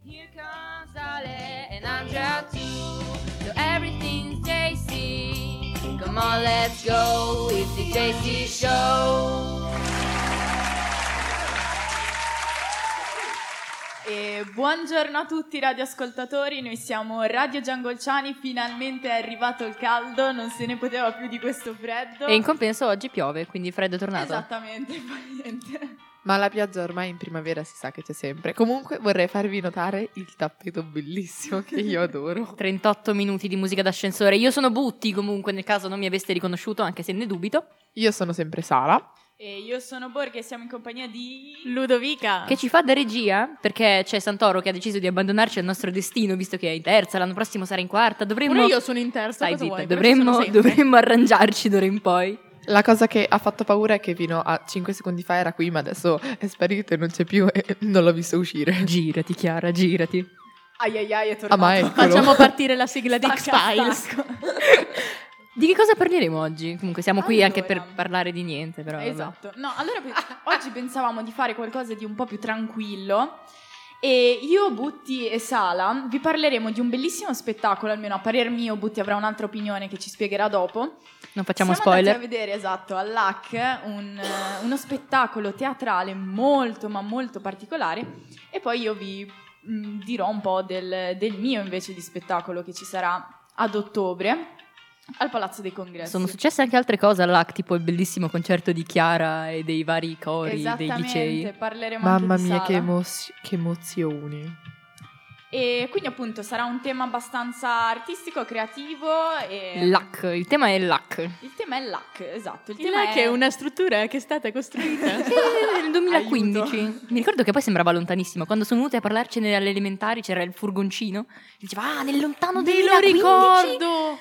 Here comes Ale and Andrea too. So everything's JC. Come on, let's go. It's the JC Show. E buongiorno a tutti radioascoltatori, noi siamo Radio Giangolciani, finalmente è arrivato il caldo, non se ne poteva più di questo freddo. E in compenso oggi piove, quindi freddo è tornato. Esattamente, niente. Ma la pioggia ormai in primavera si sa che c'è sempre. Comunque vorrei farvi notare il tappeto bellissimo che io adoro. 38 minuti di musica d'ascensore. Io sono Butti, comunque, nel caso non mi aveste riconosciuto, anche se ne dubito. Io sono sempre Sara. E io sono Borghe e siamo in compagnia di Ludovica, Che ci fa da regia, perché c'è Santoro che ha deciso di abbandonarci al nostro destino, visto che è in terza, l'anno prossimo sarà in quarta. Dovremmo... pure io sono in terza. Stai cosa zitta, vuoi? Però ci sono sempre. dovremmo arrangiarci d'ora in poi. La cosa che ha fatto paura è che fino a 5 secondi fa era qui, ma adesso è sparito e non c'è più e non l'ho visto uscire. Girati, Chiara, girati. ai è tornato. Ah, ma eccolo. Facciamo partire la sigla di X-Files. Stacco. Di che cosa parleremo oggi? Comunque siamo qui anche Allora. per parlare di niente, però. vabbè. Esatto. No, allora oggi pensavamo di fare qualcosa di un po' più tranquillo. E io, Butti e Sala vi parleremo di un bellissimo spettacolo, almeno a parer mio. Butti avrà un'altra opinione che ci spiegherà dopo. Non facciamo Siamo spoiler. andati a vedere, esatto, all'AC uno spettacolo teatrale molto ma molto particolare, e poi io vi dirò un po' del mio invece di spettacolo che ci sarà ad ottobre al Palazzo dei Congressi. Sono successe anche altre cose all'AC, tipo il bellissimo concerto di Chiara e dei vari cori, dei licei. Esattamente, parleremo Mamma anche di mia, Sala. che emozioni. E quindi appunto sarà un tema abbastanza artistico, creativo e... L'AC, il tema è l'AC. Il tema è l'AC, esatto. Il Il tema LAC è una struttura che è stata costruita. Nel 2015. Mi ricordo che poi sembrava lontanissimo. Quando sono venute a parlarcene alle elementari c'era il furgoncino. Diceva, nel lontano Me 2015 lo ricordo.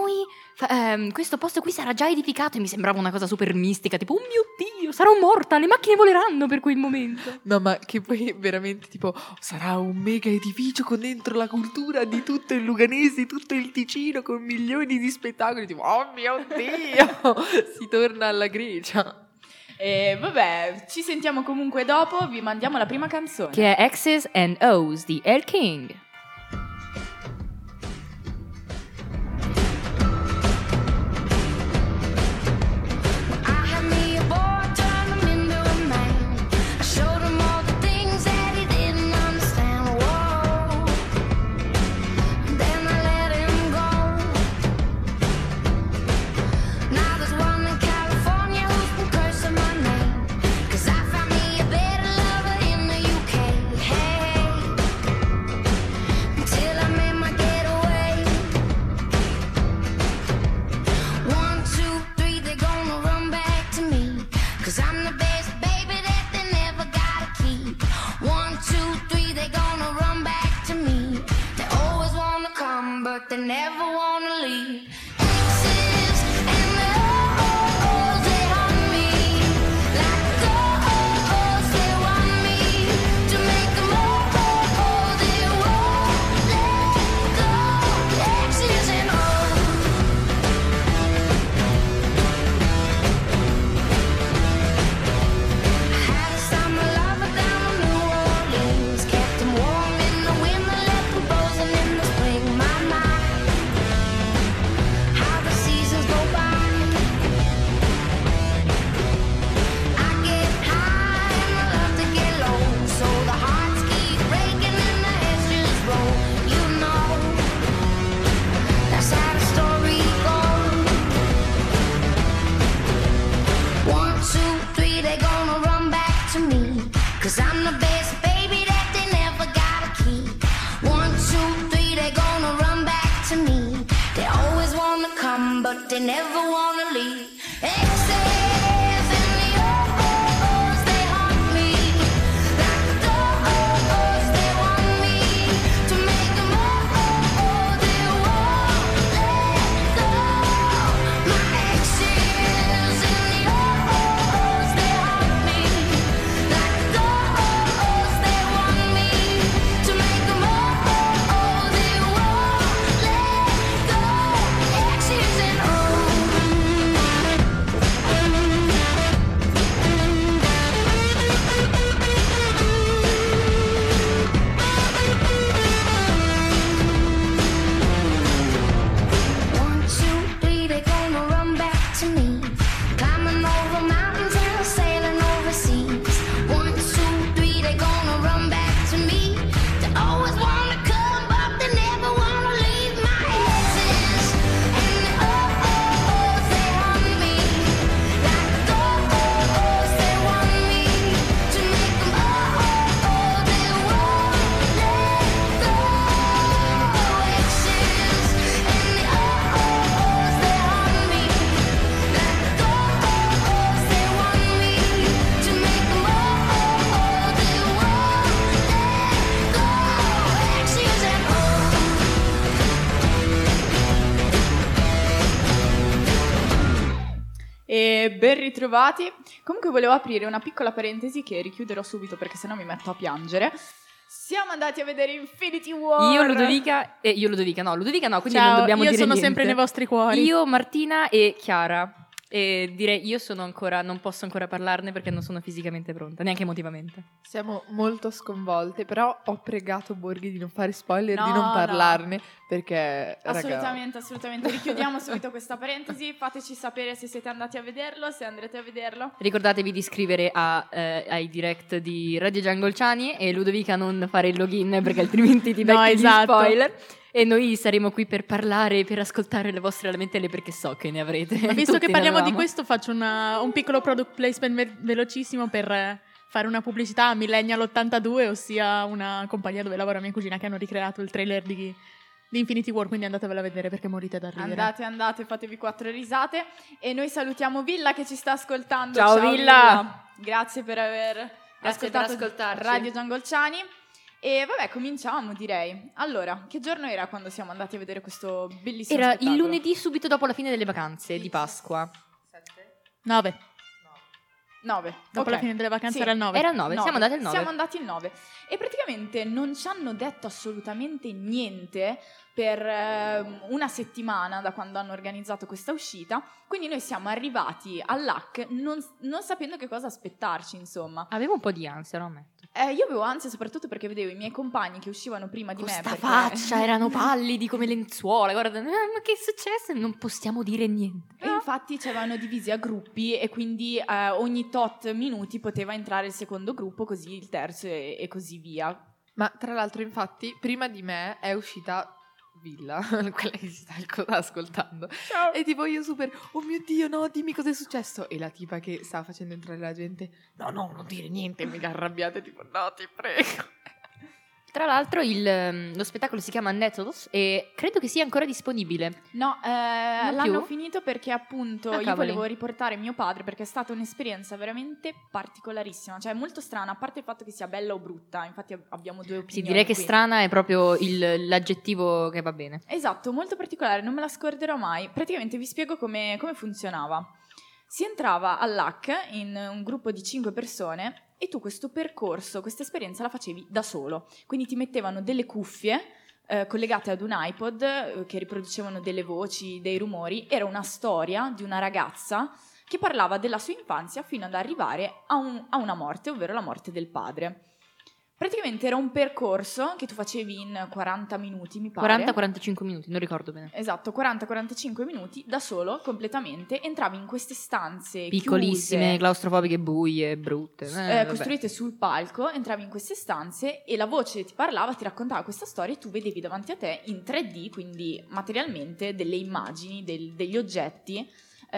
noi questo posto qui sarà già edificato. E mi sembrava una cosa super mistica, tipo, oh mio Dio, sarò morta, le macchine voleranno per quel momento. No, ma che poi veramente tipo sarà un mega edificio con dentro la cultura di tutto il Luganese, di tutto il Ticino, con milioni di spettacoli. Tipo, oh mio Dio, si torna alla Grecia. E vabbè, ci sentiamo comunque dopo, vi mandiamo la prima canzone. Che è X's and O's di El King. They never wanna leave. X's and O's, they haunt me. Like O's, they want me to make them all. They won't let go. X's and O's. I had a summer lover down in New Orleans, kept him warm in the winter, left him frozen in the spring. My how the seasons go by. I get high and I love to get low, so the hearts keep breaking and the heads just roll. You know, that's how the story goes. 1, 2, 3, they're gonna run back to me, 'cause I'm the best baby that they never gotta keep. 1, 2, 3, they're gonna run back to me. They always wanna come, but they never wanna leave. X's and the O's, they haunt me. Like O's, they want me to make them all. They won't let go. My X's and the O's, they haunt me. Like O's, they want me to make them all. They won't let go. X's and O's. Ben ritrovati. Comunque volevo aprire una piccola parentesi che richiuderò subito perché sennò mi metto a piangere. Siamo andati a vedere Infinity War. Ludovica no, quindi Ciao, non dobbiamo io dire sono niente. sempre nei vostri cuori. Io, Martina e Chiara. E direi io non posso ancora parlarne perché non sono fisicamente pronta, neanche emotivamente. Siamo molto sconvolte, però ho pregato Borghi di non fare spoiler, di No, non no. parlarne, perché Assolutamente. Richiudiamo subito questa parentesi. Fateci sapere se siete andati a vederlo, se andrete a vederlo. Ricordatevi di iscrivere ai direct di Radio Giangolciani e Ludovica non fare il login perché altrimenti ti No, becchi esatto. gli spoiler. E noi saremo qui per parlare, per ascoltare le vostre lamentele perché so che ne avrete. Ma visto Tutti che ne parliamo di avevamo. questo, faccio un piccolo product placement velocissimo per fare una pubblicità a Millennial 82, ossia una compagnia dove lavora mia cugina, che hanno ricreato il trailer di Infinity War, quindi andatevela a vedere perché morite da ridere. Andate, fatevi 4 risate. E noi salutiamo Villa che ci sta ascoltando. Ciao, Villa. Grazie per aver Grazie per ascoltato ascoltarci. Radio Giangolciani. E vabbè, cominciamo direi. Allora, che giorno era quando siamo andati a vedere questo bellissimo Era spettacolo? il lunedì subito dopo la fine delle vacanze di Pasqua. 9. 9. Dopo la fine delle vacanze Sì. era il 9. Era il 9, siamo andati al 9. Siamo andati il 9. E praticamente non ci hanno detto assolutamente niente per una settimana da quando hanno organizzato questa uscita. Quindi noi siamo arrivati all'HAC non sapendo che cosa aspettarci, insomma. Avevo un po' di ansia, lo ammetto. Io avevo ansia soprattutto perché vedevo i miei compagni che uscivano prima di Con me. sta perché- faccia, erano pallidi come lenzuola. Guarda, ma che è successo? Non possiamo dire niente. E infatti ci avevano divisi a gruppi e quindi ogni tot minuti poteva entrare il secondo gruppo, così il terzo e così via. Ma tra l'altro, infatti, prima di me è uscita Villa, quella che si sta ascoltando. Ciao. E tipo io super, oh mio Dio, no, dimmi cosa è successo. E la tipa che sta facendo entrare la gente, no, non dire niente, mega arrabbiata, tipo, no, ti prego. Tra l'altro lo spettacolo si chiama Nettles e credo che sia ancora disponibile. No, l'hanno più? finito perché appunto Ah, io cavoli. volevo riportare mio padre perché è stata un'esperienza veramente particolarissima, cioè molto strana, a parte il fatto che sia bella o brutta, infatti abbiamo due opinioni. Sì, direi che qui. strana è proprio l'aggettivo che va bene. Esatto, molto particolare, non me la scorderò mai. Praticamente vi spiego come funzionava. Si entrava all'HAC in un gruppo di 5 persone e tu questo percorso, questa esperienza la facevi da solo. Quindi ti mettevano delle cuffie collegate ad un iPod che riproducevano delle voci, dei rumori. Era una storia di una ragazza che parlava della sua infanzia fino ad arrivare a una morte, ovvero la morte del padre. Praticamente era un percorso che tu facevi in 40 minuti, mi pare. 40-45 minuti, non ricordo bene. Esatto, 40-45 minuti da solo, completamente. Entravi in queste stanze Piccolissime, chiuse, claustrofobiche, buie, brutte. Vabbè. costruite sul palco. Entravi in queste stanze e la voce ti parlava, ti raccontava questa storia e tu vedevi davanti a te in 3D, quindi materialmente, delle immagini, degli oggetti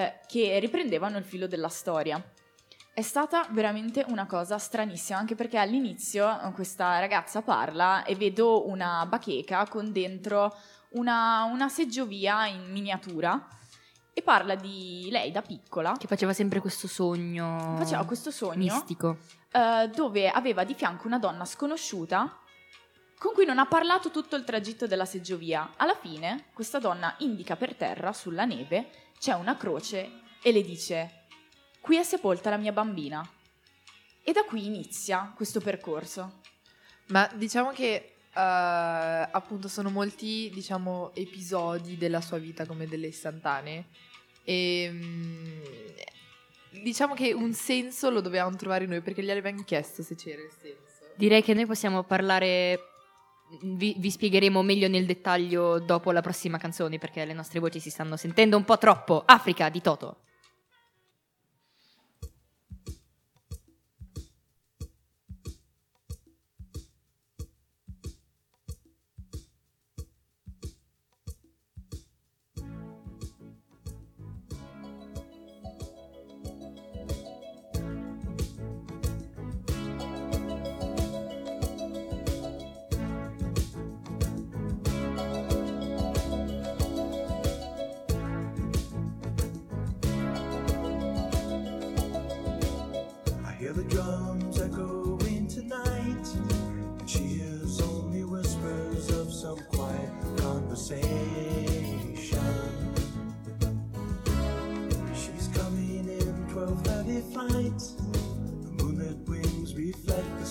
che riprendevano il filo della storia. È stata veramente una cosa stranissima, anche perché all'inizio questa ragazza parla e vedo una bacheca con dentro una seggiovia in miniatura e parla di lei da piccola. Che faceva sempre questo sogno. Faceva questo sogno mistico. dove aveva di fianco una donna sconosciuta con cui non ha parlato tutto il tragitto della seggiovia. Alla fine questa donna indica per terra, sulla neve, c'è una croce e le dice: qui è sepolta la mia bambina. E da qui inizia questo percorso. Ma diciamo che appunto sono molti, diciamo, episodi della sua vita come delle istantanee e diciamo che un senso lo dovevamo trovare noi perché gli avevamo chiesto se c'era il senso. Direi che noi possiamo parlare. Vi spiegheremo meglio nel dettaglio dopo la prossima canzone perché le nostre voci si stanno sentendo un po' troppo. Africa di Toto.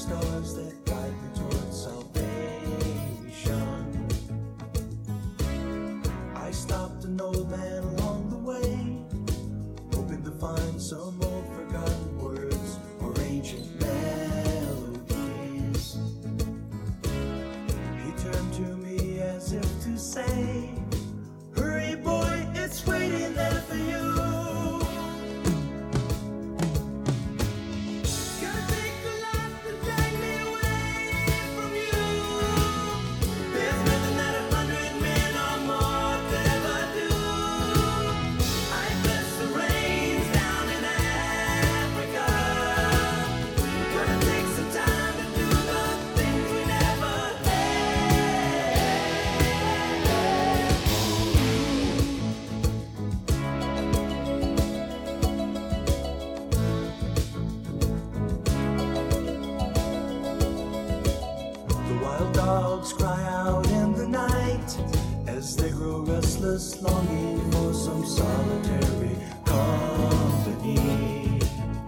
stars that guide me towards salvation. I stopped an old man along the way, hoping to find some old forgotten words or ancient melodies. He turned to me as if to say, hurry boy, it's waiting there for you. Longing for some solitary company.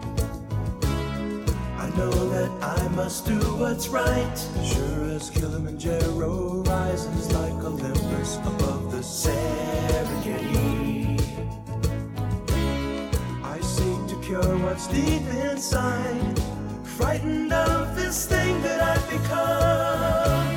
I know that I must do what's right, sure as Kilimanjaro rises like Olympus above the Serengeti. I seek to cure what's deep inside, frightened of this thing that I've become.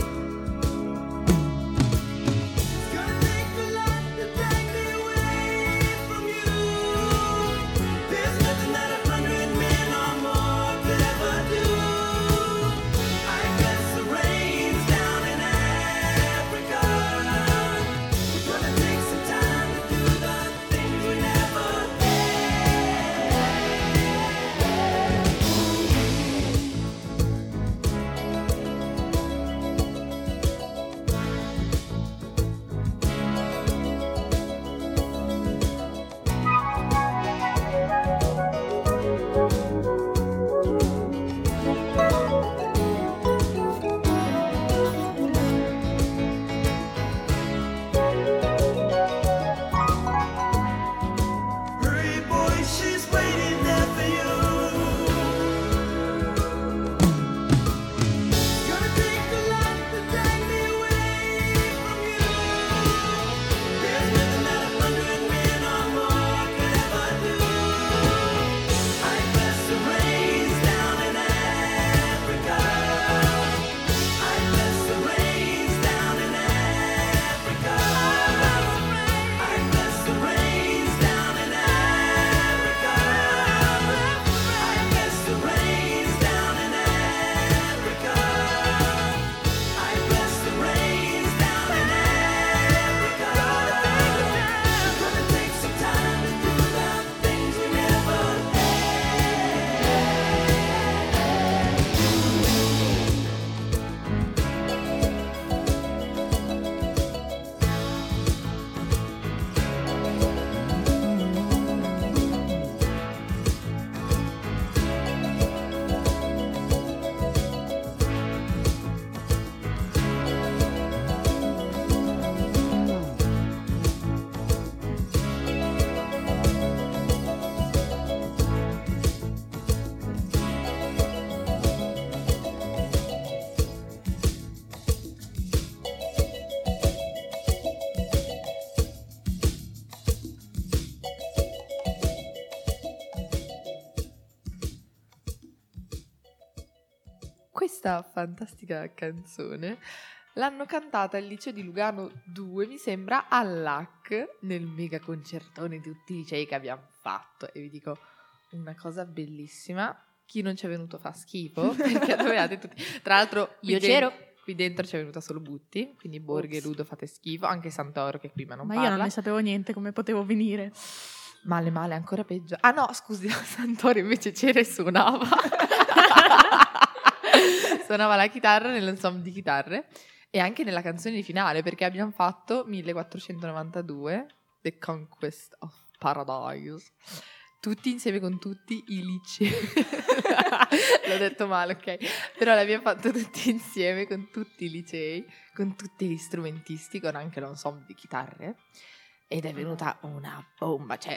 Questa fantastica canzone l'hanno cantata al liceo di Lugano 2, mi sembra, all'AC, nel mega concertone di tutti i licei che abbiamo fatto. E vi dico una cosa bellissima: chi non ci è venuto fa schifo, perché dovevate tutti. Tra l'altro Io c'ero. Qui dentro ci è venuta solo Butti, quindi Borghe e Ludo fate schifo, anche Santoro che prima non Ma parla. io non ne sapevo niente, come potevo venire? Male, ancora peggio. Ah no, scusi, Santoro invece c'era e suonava. Suonava la chitarra nell'ensemble di chitarre e anche nella canzone di finale, perché abbiamo fatto 1492, The Conquest of Paradise, tutti insieme con tutti i licei. L'ho detto male, ok? Però l'abbiamo fatto tutti insieme con tutti i licei, con tutti gli strumentisti, con anche l'ensemble di chitarre, ed è venuta una bomba, cioè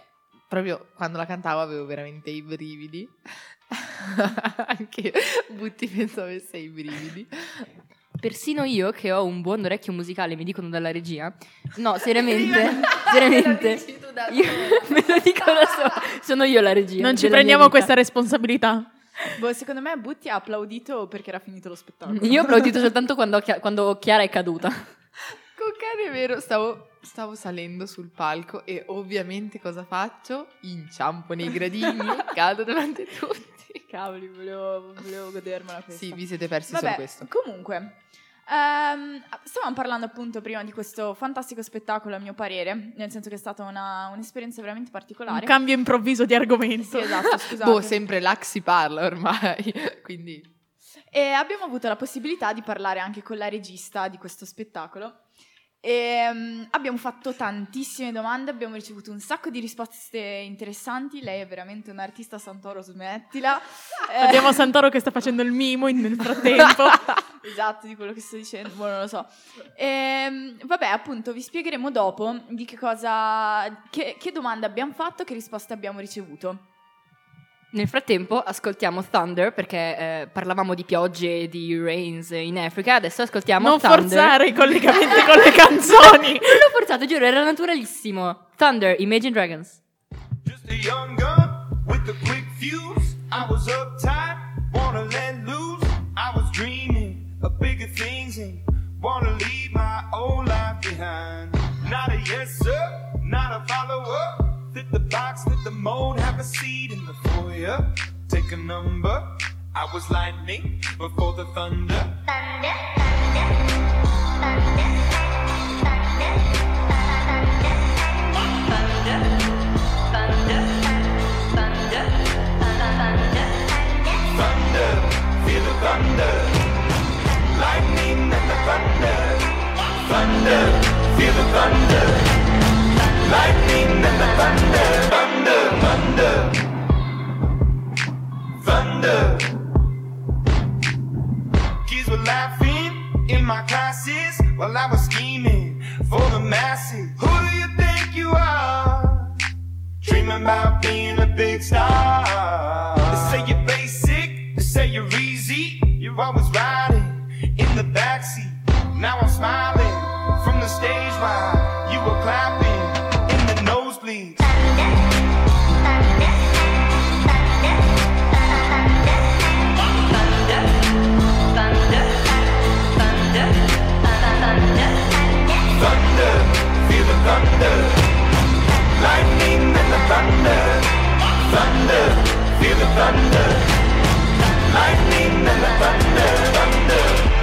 proprio quando la cantavo avevo veramente i brividi. Anche Butti penso avesse i brividi. Persino io, che ho un buon orecchio musicale, mi dicono dalla regia. No, seriamente. Io me lo dico da sola. Sono io la regia. Non ci della prendiamo mia vita. questa responsabilità. Boh, secondo me Butti ha applaudito perché era finito lo spettacolo. Io ho applaudito soltanto quando Chiara è caduta. Con Cari è vero, stavo salendo sul palco e ovviamente cosa faccio? Inciampo nei gradini, cado davanti a tutti. Cavoli, volevo godermela questa. Sì, vi siete persi Vabbè, solo questo. comunque, stavamo parlando appunto prima di questo fantastico spettacolo, a mio parere, nel senso che è stata un'esperienza veramente Un particolare. cambio improvviso di argomento. Sì, esatto, scusate. Boh, sempre là si parla ormai, quindi... E abbiamo avuto la possibilità di parlare anche con la regista di questo spettacolo. E abbiamo fatto tantissime domande, abbiamo ricevuto un sacco di risposte interessanti. Lei è veramente un artista, Santoro, smettila. Abbiamo Santoro che sta facendo il mimo nel frattempo. Esatto, di quello che sto dicendo, boh, non lo so. Vabbè, appunto, vi spiegheremo dopo di che domande abbiamo fatto, che risposte abbiamo ricevuto. Nel frattempo ascoltiamo Thunder, perché parlavamo di piogge e di rains in Africa. Adesso ascoltiamo Non Thunder. forzare i collegamenti con le canzoni. Non l'ho forzato, giuro, era naturalissimo. Thunder, Imagine Dragons. Just a young gun with a quick fuse. I was uptight, wanna let loose. I was dreaming of bigger things and wanna leave my old life behind. Not a yes sir, not a follower. Fit the box, fit the mold, have a seat in the foyer. Take a number. I was lightning before the thunder. Thunder, feel the thunder. Lightning and the thunder. Thunder, feel the thunder. Lightning and the thunder. Thunder, thunder. Thunder. Kids were laughing in my classes while I was scheming for the masses. Who do you think you are? Dreaming about being a big star. They say you're basic, they say you're easy. You're always riding in the backseat. Now I'm smiling from the stage while you were clapping in the nosebleeds. Thunder, feel the thunder. Lightning and the thunder. Thunder, feel the thunder. Lightning and the thunder. Thunder.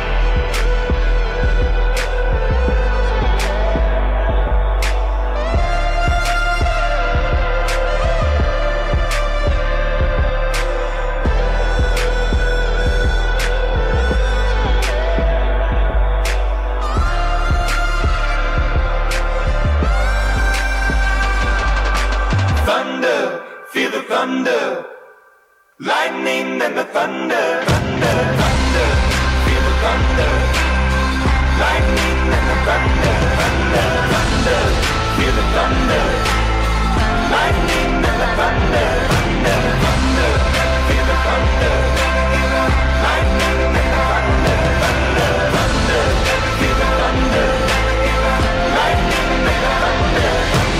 Thunder, feel the thunder. Lightning and the thunder. Thunder, thunder, feel the thunder. Lightning and the thunder. Thunder, thunder, feel the thunder. Lightning and the thunder. Thunder, thunder, feel the thunder. Lightning and the thunder. Thunder, thunder, feel the thunder. Lightning and the thunder.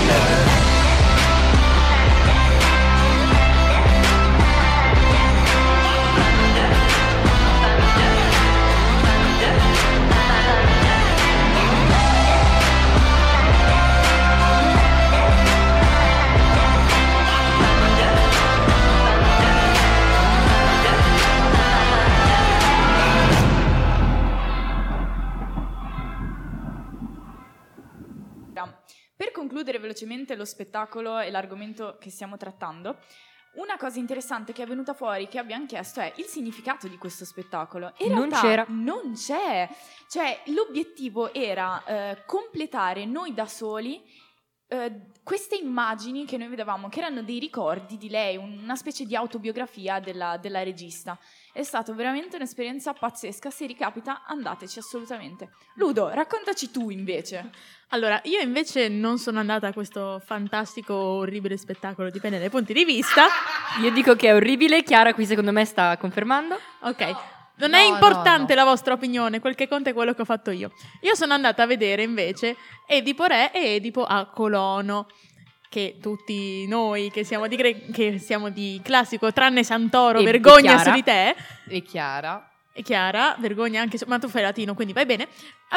Per concludere velocemente lo spettacolo e l'argomento che stiamo trattando, una cosa interessante che è venuta fuori, che abbiamo chiesto, è il significato di questo spettacolo. In Non realtà c'era. Non c'è. Cioè, l'obiettivo era completare noi da soli queste immagini che noi vedevamo, che erano dei ricordi di lei, una specie di autobiografia della regista. È stata veramente un'esperienza pazzesca. Se ricapita, andateci assolutamente. Ludo, raccontaci tu invece. Allora, io invece non sono andata a questo fantastico, orribile spettacolo, dipende dai punti di vista. Io dico che è orribile, Chiara qui secondo me sta confermando. Ok, non è importante la vostra opinione, quel che conta è quello che ho fatto io. Io sono andata a vedere invece Edipo Re e Edipo a Colono, che tutti noi che siamo di classico, tranne Santoro, E vergogna Chiara. su di te. E Chiara? E Chiara, vergogna anche ma tu fai latino, quindi vai bene.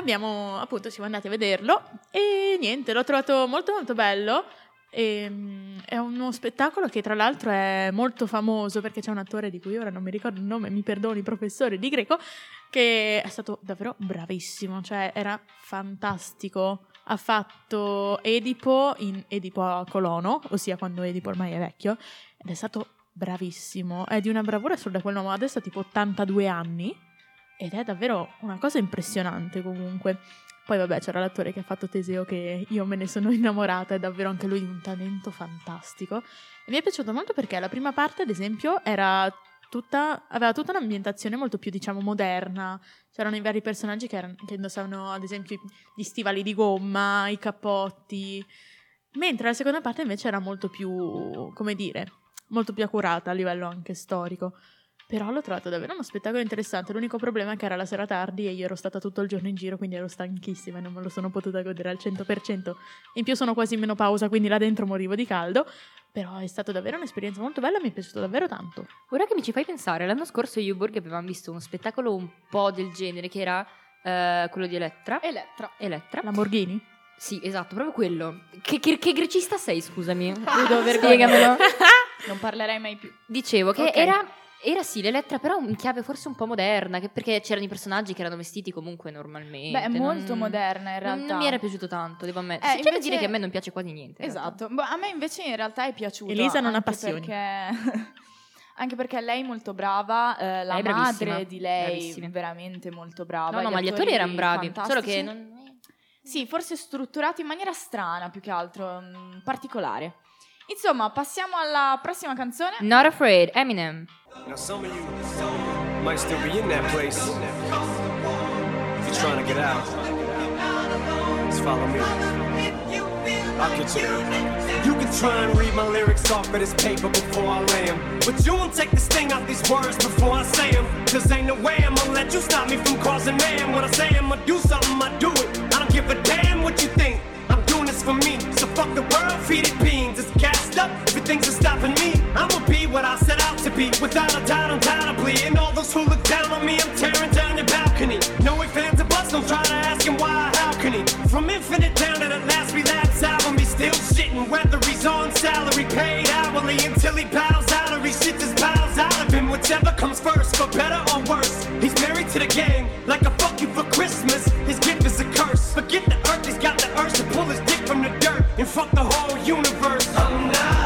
Siamo andati a vederlo e niente, l'ho trovato molto molto bello. È uno spettacolo che tra l'altro è molto famoso perché c'è un attore di cui ora non mi ricordo il nome, mi perdoni professore di greco, che è stato davvero bravissimo, cioè era fantastico. Ha fatto Edipo in Edipo a Colono, ossia quando Edipo ormai è vecchio, ed è stato bravissimo, è di una bravura assurda. Quell'uomo adesso ha tipo 82 anni ed è davvero una cosa impressionante comunque. Poi vabbè, c'era l'attore che ha fatto Teseo, che io me ne sono innamorata, è davvero anche lui un talento fantastico. E mi è piaciuto molto perché la prima parte, ad esempio, aveva tutta un'ambientazione molto più, diciamo, moderna. C'erano i vari personaggi che indossavano, ad esempio, gli stivali di gomma, i cappotti. Mentre la seconda parte invece era molto più, come dire, molto più accurata a livello anche storico. Però l'ho trovato davvero uno spettacolo interessante. L'unico problema è che era la sera tardi e io ero stata tutto il giorno in giro, quindi ero stanchissima e non me lo sono potuta godere al 100%. In più sono quasi in menopausa, quindi là dentro morivo di caldo. Però è stata davvero un'esperienza molto bella, mi è piaciuto davvero tanto. Ora che mi ci fai pensare, l'anno scorso io e Borghi avevamo visto uno spettacolo un po' del genere, che era quello di Elettra. Elettra. Lamborghini? Sì, esatto, proprio quello. Che grecista sei, scusami? Ludo, vergogna. Spiegamelo. Non parlerei mai più. Dicevo che Ok. era sì l'Elettra, però in chiave forse un po' moderna, perché c'erano i personaggi che erano vestiti comunque normalmente. Beh, è molto moderna in Non realtà. mi era piaciuto tanto, devo ammettere. C'è da invece- dire che a me non piace quasi niente. in Esatto. Boh, a me invece in realtà è piaciuto. Elisa non ha anche passioni. Perché... anche perché lei è molto brava, la Lei è bravissima, madre di lei bravissima. veramente molto brava. realtà. No, ma gli attori erano bravi, fantastici. solo che non... Sì, forse strutturati in maniera strana, più che altro, particolare. Insomma, passiamo alla prossima canzone. Not Afraid, Eminem. Now some of you might still be in that place. If you're trying to get out, just follow me. I'll get you. You can try and read my lyrics off of this paper before I lay 'em, but you won't take the sting out these words before I say 'em. 'Cause ain't no way I'm gonna let you stop me from causing man. When I say I'm gonna do something, I do it. I don't give a damn what you think. I'm doing this for me, so fuck the world, feed it beans. It's gassed up, everything's stopping me. I'ma be what I set out to be, without a doubt, undoubtedly. And all those who look down on me, I'm tearing down your balcony. No ifs, ands, or buts, don't try to ask him why, how can he? From Infinite down to the last relapse album, he's still shitting, whether he's on salary, paid hourly, until he bows out or he shits his bowels out of him. Whichever comes first, for better or worse. He's married to the game, like a fuck you for Christmas. His gift is a curse. Forget the earth, he's got the urge to pull his dick from the dirt and fuck the whole universe. I'm not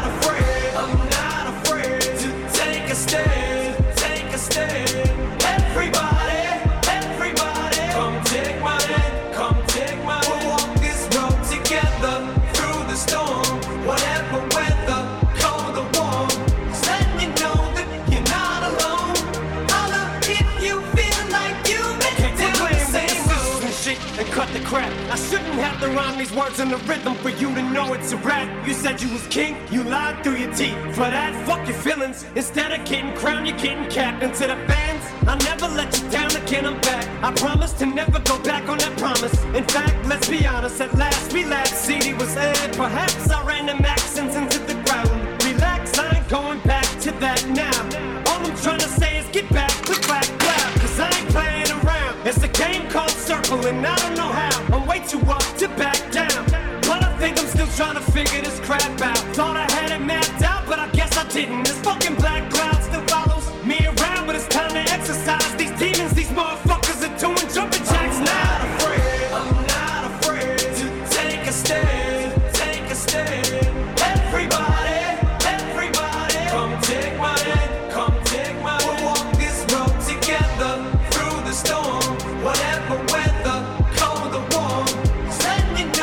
afraid to take a stand, take a stand. Everybody, come take my hand, come take my hand. We'll walk this road together through the storm, whatever weather, cold or warm. Just letting you know that you're not alone. Holla if you feel like you make it down the same road. Shit and cut the crap. I shouldn't have to rhyme these words in the rhythm for you to know it's a rap. You said you was king, you lied through your teeth. For that, fuck your feelings. Instead of getting crowned, you're getting capped. And to the fans, I'll never let you down again, I'm back. I promise to never go back on that promise. In fact, let's be honest, at last we laughed. CD was aired, perhaps I ran them accents into the ground. Relax, I ain't going back to that now. All I'm trying to say is get back, click, clack, clap. 'Cause I ain't playing around. It's a game called Circle and I don't know how. I'm way too up to back down. But I think I'm still trying to figure this crap out. Thought I had it mapped out, but I guess I didn't. This fucking black cloud still follows me around, but it's time to exercise these demons. These motherfuckers are doing jumping jacks now. I'm not afraid to take a stand, take a stand. Everybody, come take my hand, come take my hand. We'll walk this road together through the storm, whatever weather, cold or warm. Just letting you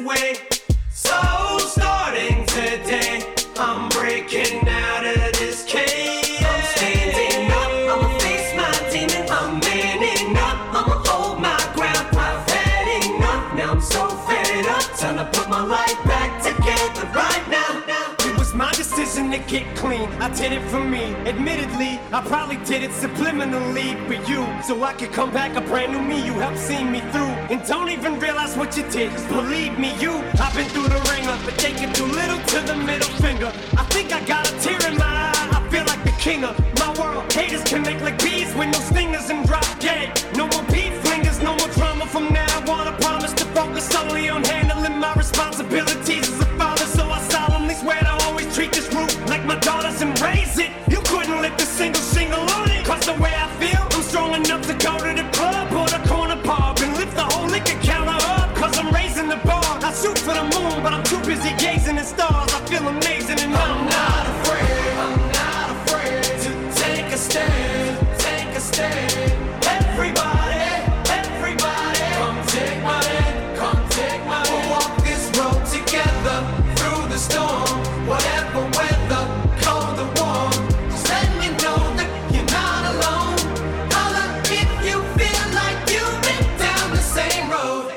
way. So starting today, I'm breaking out of this cage. I'm standing up, I'ma face my demon. I'm manning up, I'ma hold my ground. I've had enough, now I'm so fed up. Time to put my life back together right now. It was my decision to get clean, I did it for me. Admittedly, I probably did it subliminally for you, so I could come back a brand new me. You helped see me through, and don't even realize what you did. 'Cause believe me, I've been through the ringer, but taking too little to the middle finger. I think I got a tear in my eye, I feel like the king of my world. Haters can make like bees with no stingers and drop dead. No more beef flingers, no more drama from now on. I promise to focus only on handling my responsibilities as a father. So I solemnly swear to always treat this roof like my daughters and raise it. You couldn't lift a single shingle on it. 'Cause the way I feel, I'm strong enough to go to the club or the corner pub and lift the whole liquor counter up. 'Cause I'm raising the bar. I shoot for the moon, but I'm too busy gazing at stars. I feel amazing and I'm not afraid. I'm not afraid to take a stand, take a stand. Everybody, everybody, come take my hand, come take my hand. We'll walk this road together through the storm, whatever weather, cold or warm. Just let me know that you're not alone. Holla if you feel like you've been down the same road.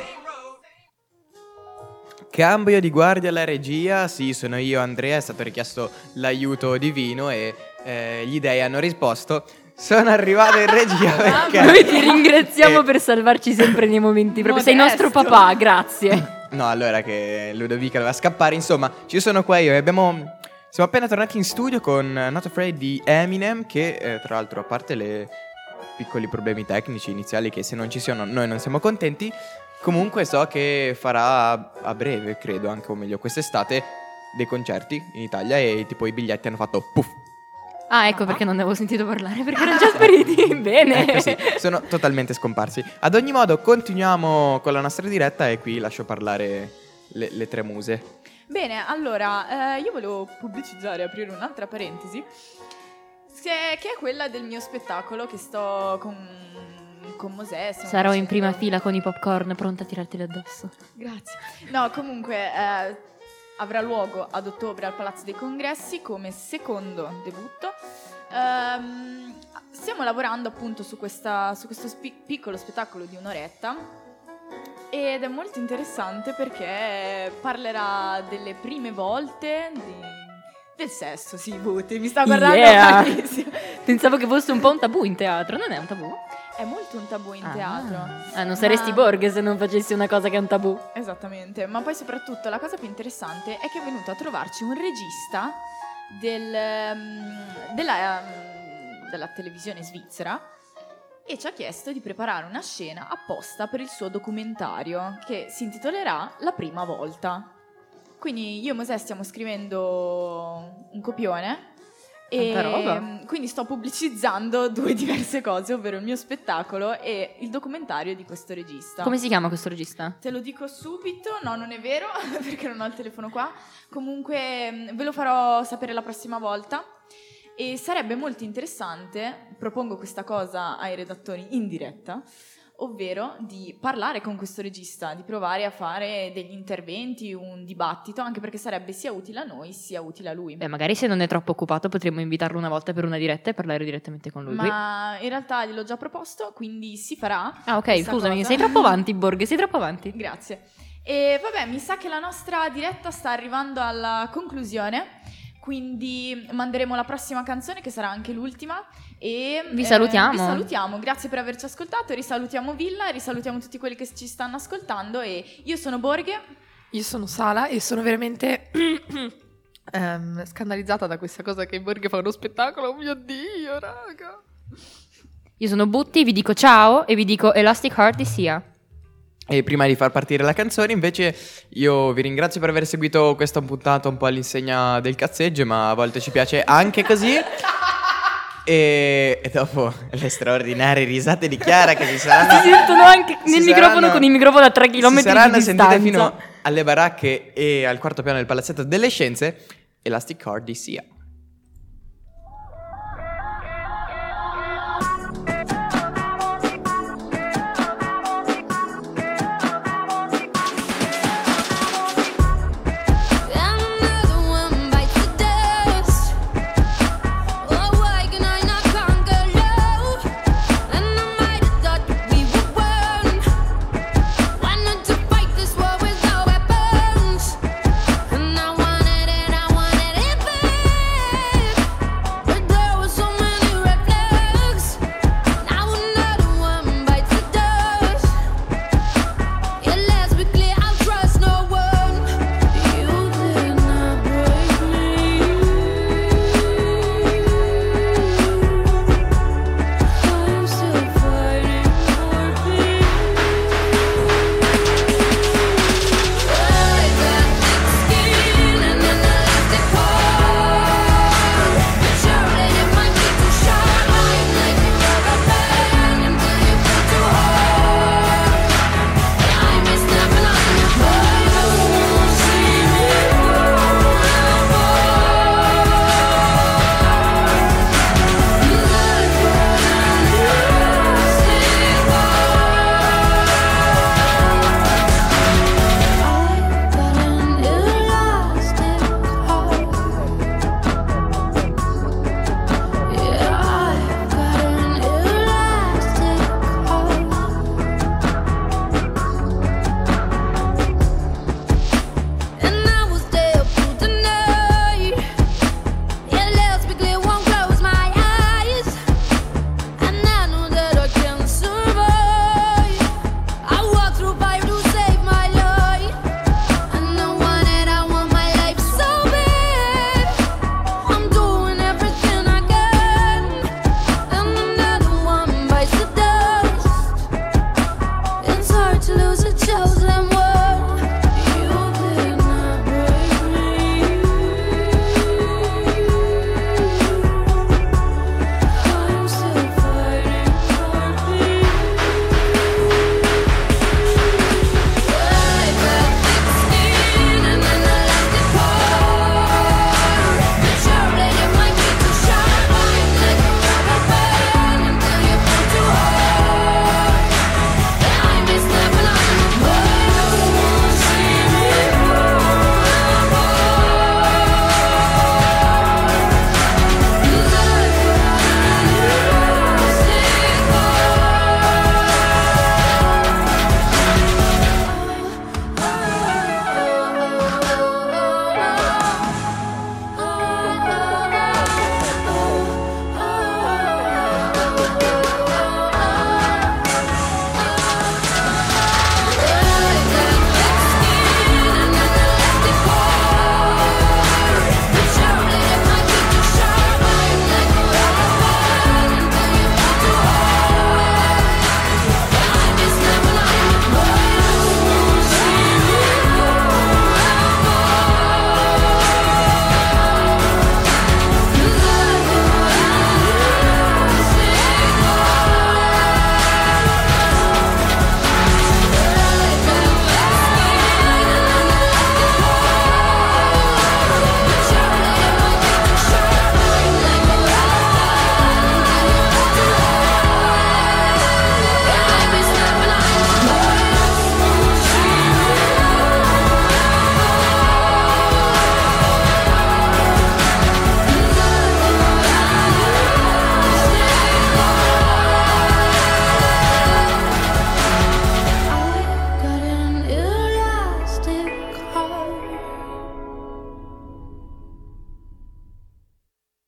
Cambio di guardia alla regia, sì, sono io Andrea, è stato richiesto l'aiuto divino e gli dei hanno risposto. Sono arrivato in regia perché... Noi ti ringraziamo per salvarci sempre nei momenti proprio. Sei nostro papà, grazie. No, allora che Ludovica doveva scappare, insomma, ci sono qua io e siamo appena tornati in studio con Not Afraid di Eminem che, tra l'altro, a parte le piccoli problemi tecnici iniziali che se non ci siano noi non siamo contenti, comunque so che farà a breve, credo, anche o meglio quest'estate, dei concerti in Italia e tipo i biglietti hanno fatto puff. Ah, ecco perché non ne avevo sentito parlare, perché erano già spariti. Bene. Ecco sì, sono totalmente scomparsi. Ad ogni modo, continuiamo con la nostra diretta e qui lascio parlare le tre muse. Bene, allora, io volevo pubblicizzare, aprire un'altra parentesi, che è quella del mio spettacolo che sto con Mosè. Sarò in prima fila con i popcorn pronta a tirarteli addosso. Grazie. No, comunque avrà luogo ad ottobre al Palazzo dei Congressi come secondo debutto. Stiamo lavorando appunto su questo piccolo spettacolo di un'oretta ed è molto interessante perché parlerà delle prime volte del sesso, sì, Buti, mi sta guardando malissimo. Pensavo che fosse un po' un tabù in teatro, non è un tabù? È molto un tabù in teatro. Non saresti Borg se non facessi una cosa che è un tabù. Esattamente, ma poi soprattutto la cosa più interessante è che è venuto a trovarci un regista della televisione svizzera e ci ha chiesto di preparare una scena apposta per il suo documentario che si intitolerà La prima volta. Quindi io e Mosè stiamo scrivendo un copione e quindi sto pubblicizzando due diverse cose, ovvero il mio spettacolo e il documentario di questo regista. Come si chiama questo regista? Te lo dico subito, no, non è vero perché non ho il telefono qua. Comunque ve lo farò sapere la prossima volta e sarebbe molto interessante, propongo questa cosa ai redattori in diretta, ovvero di parlare con questo regista, di provare a fare degli interventi, un dibattito, anche perché sarebbe sia utile a noi sia utile a lui. Beh, magari se non è troppo occupato potremmo invitarlo una volta per una diretta e parlare direttamente con lui. Ma in realtà gliel'ho già proposto, quindi si farà. Ah, ok, scusami, cosa. Sei troppo avanti, Borg, sei troppo avanti. Grazie. E vabbè, mi sa che la nostra diretta sta arrivando alla conclusione, quindi manderemo la prossima canzone che sarà anche l'ultima e vi salutiamo. Vi salutiamo, grazie per averci ascoltato, risalutiamo Villa, risalutiamo tutti quelli che ci stanno ascoltando e io sono Borghe. Io sono Sala e sono veramente scandalizzata da questa cosa che Borghe fa uno spettacolo, oh mio Dio, raga. Io sono Butti, vi dico ciao e vi dico Elastic Heart di Sia. E prima di far partire la canzone, invece, io vi ringrazio per aver seguito questa puntata un po' all'insegna del cazzeggio, ma a volte ci piace anche così. E dopo le straordinarie risate di Chiara che si saranno... Si sentono anche nel microfono con il microfono a 3 km di distanza. Si saranno sentite fino alle baracche e al quarto piano del Palazzetto delle Scienze. Elastic Heart di Sia.